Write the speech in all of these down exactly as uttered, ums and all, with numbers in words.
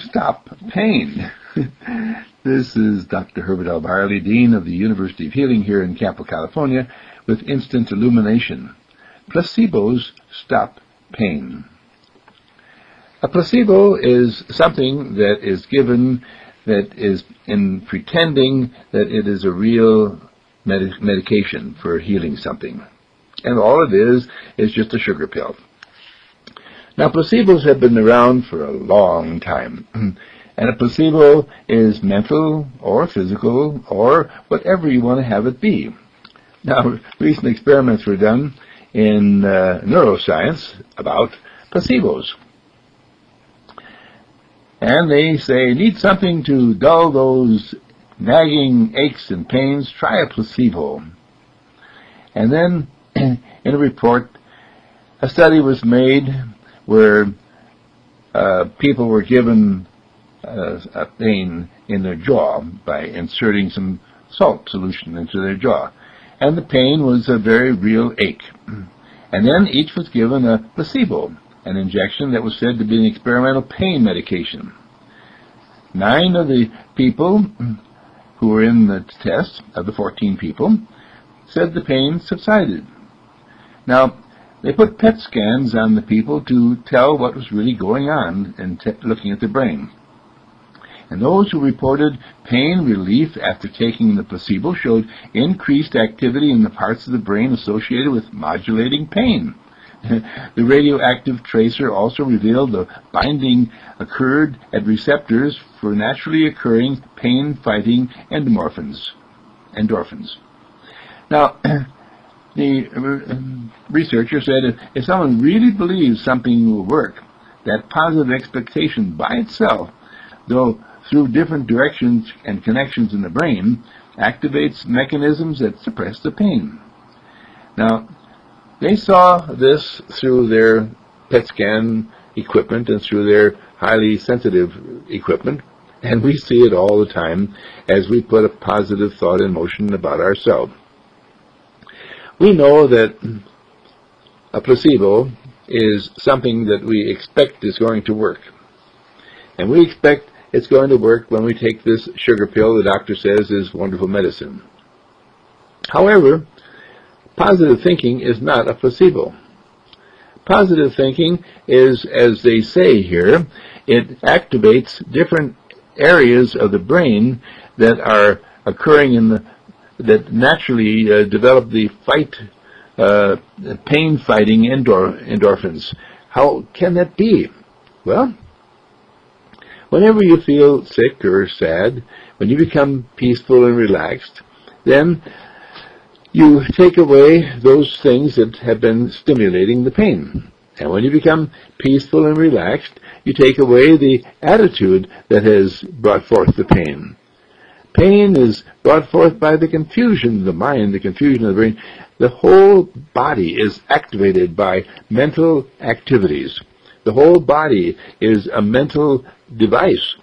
stop pain. This is Doctor Herbert L. Barley, Dean of the University of Healing here in Campo, California, with Instant Illumination. Placebos stop pain. A placebo is something that is given that is in pretending that it is a real med- medication for healing something. And all it is is just a sugar pill. Now, placebos have been around for a long time. And a placebo is mental or physical or whatever you want to have it be. Now, recent experiments were done in uh, neuroscience about placebos. And they say, need something to dull those nagging aches and pains, try a placebo. And then, in a report, a study was made where uh, people were given uh, a pain in their jaw by inserting some salt solution into their jaw. And the pain was a very real ache. And then each was given a placebo, an injection that was said to be an experimental pain medication. Nine of the people who were in the test, of the fourteen people, said the pain subsided. Now, they put P E T scans on the people to tell what was really going on in t- looking at the brain. And those who reported pain relief after taking the placebo showed increased activity in the parts of the brain associated with modulating pain. The radioactive tracer also revealed the binding occurred at receptors for naturally occurring pain-fighting endorphins. endorphins. Now, the researcher said if, if someone really believes something will work, that positive expectation by itself, though through different directions and connections in the brain, activates mechanisms that suppress the pain. Now, they saw this through their P E T scan equipment and through their highly sensitive equipment, and we see it all the time as we put a positive thought in motion about ourselves. We know that a placebo is something that we expect is going to work. And we expect it's going to work when we take this sugar pill the doctor says is wonderful medicine. However, positive thinking is not a placebo. Positive thinking is, as they say here, it activates different areas of the brain that are occurring in the that naturally uh, develop the fight, uh, pain-fighting endor- endorphins. How can that be? Well, whenever you feel sick or sad, when you become peaceful and relaxed, then you take away those things that have been stimulating the pain. And when you become peaceful and relaxed, you take away the attitude that has brought forth the pain. Pain is brought forth by the confusion of the mind, the confusion of the brain. The whole body is activated by mental activities. The whole body is a mental device,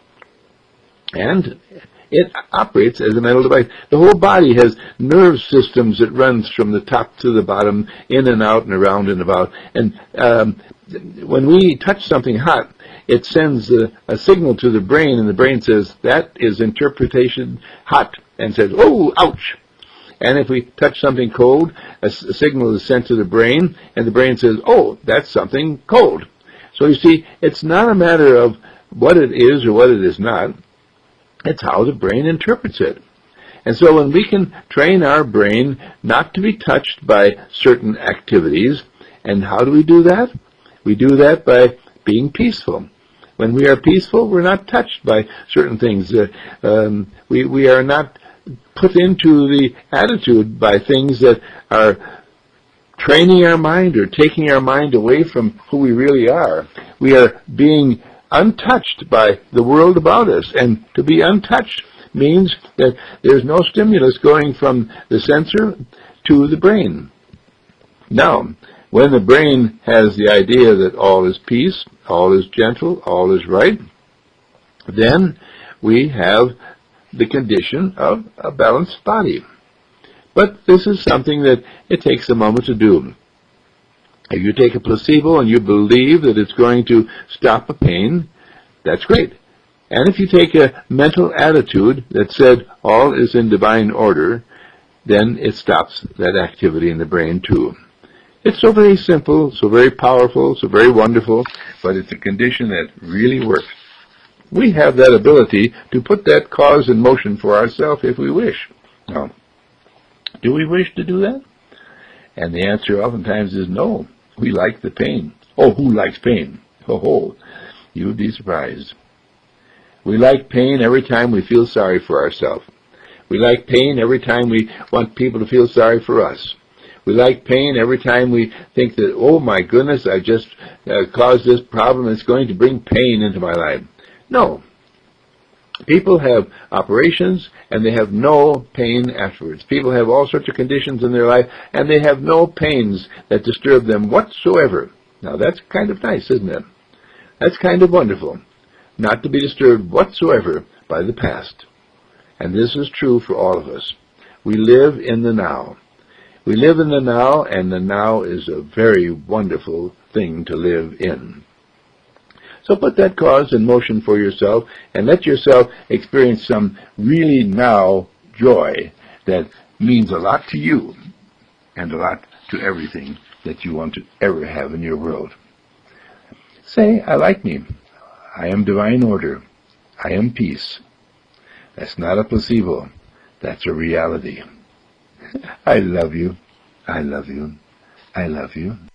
and it operates as a mental device. The whole body has nerve systems that runs from the top to the bottom, in and out and around and about. And um, when we touch something hot, it sends a, a signal to the brain, and the brain says, that is interpretation hot, and says, oh, ouch. And if we touch something cold, a, a signal is sent to the brain, and the brain says, oh, that's something cold. So you see, it's not a matter of what it is or what it is not. It's how the brain interprets it. And so when we can train our brain not to be touched by certain activities, and how do we do that? We do that by being peaceful. When we are peaceful, we're not touched by certain things. Uh, um, we, we are not put into the attitude by things that are training our mind or taking our mind away from who we really are. We are being untouched by the world about us. And to be untouched means that there's no stimulus going from the sensor to the brain. Now, when the brain has the idea that all is peace, all is gentle, all is right, then we have the condition of a balanced body. But this is something that it takes a moment to do. If you take a placebo and you believe that it's going to stop a pain, that's great. And if you take a mental attitude that said all is in divine order, then it stops that activity in the brain too. It's so very simple, so very powerful, so very wonderful, but it's a condition that really works. We have that ability to put that cause in motion for ourselves if we wish. Now, do we wish to do that? And the answer oftentimes is no. We like the pain. Oh, who likes pain? Oh, ho. You'd be surprised. We like pain every time we feel sorry for ourselves. We like pain every time we want people to feel sorry for us. We like pain every time we think that, oh my goodness, I just uh, caused this problem. It's going to bring pain into my life. No. People have operations and they have no pain afterwards. People have all sorts of conditions in their life and they have no pains that disturb them whatsoever. Now that's kind of nice, isn't it? That's kind of wonderful. Not to be disturbed whatsoever by the past. And this is true for all of us. We live in the now. We live in the now, and the now is a very wonderful thing to live in. So put that cause in motion for yourself, and let yourself experience some really now joy that means a lot to you, and a lot to everything that you want to ever have in your world. Say, I like me. I am divine order. I am peace. That's not a placebo. That's a reality. I love you. I love you. I love you.